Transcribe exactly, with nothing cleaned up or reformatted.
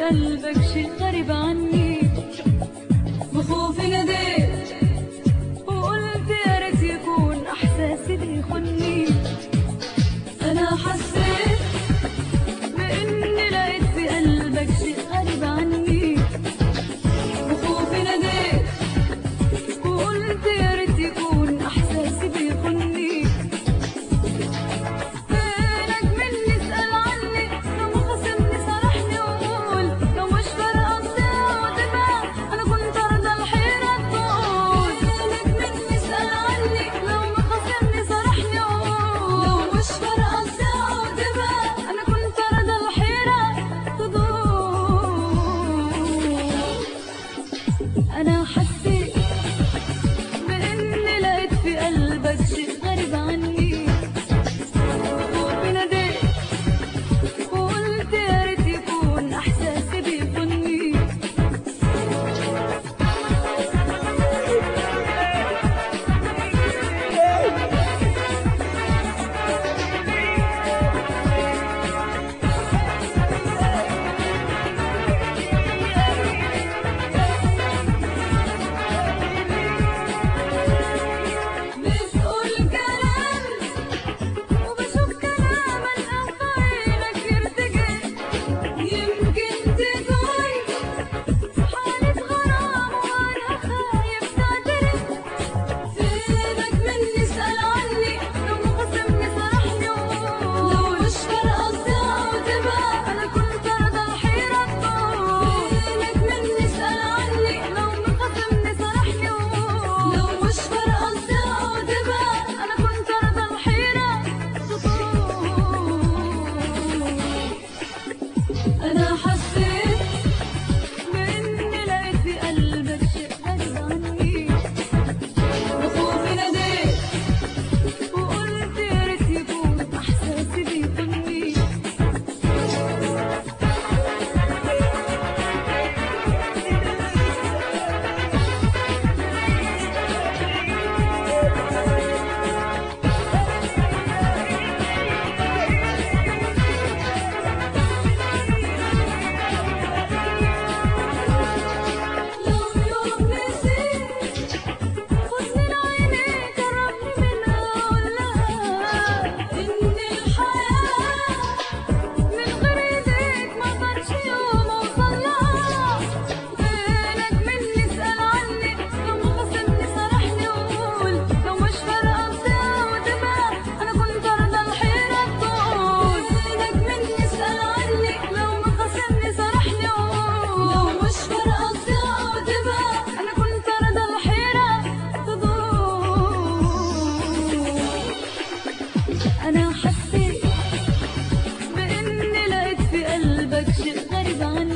قلبك شيء غريب عني، بخوفي ناديت وقلت يا ريت يكون احساسي بيخوني. انا حسيت باني لقيت في قلبك شيء غريب عني، بخوفي ناديت وقلت يا ريت يكون احساسي بيخوني. أنا حسيت بإني لقيت في قلبك شيء غريب عني، وخوفي ناديت وقلت يا ريت يكون إحساسي بيخوني. أنا حسيت بإني لقيت في قلبك شيء غريب عني، بخوفي ناديت وقلت يا ريت يكون إحساسي بيخوني. أنا حسيت بإني لقيت في قلبك شيء غريب عني.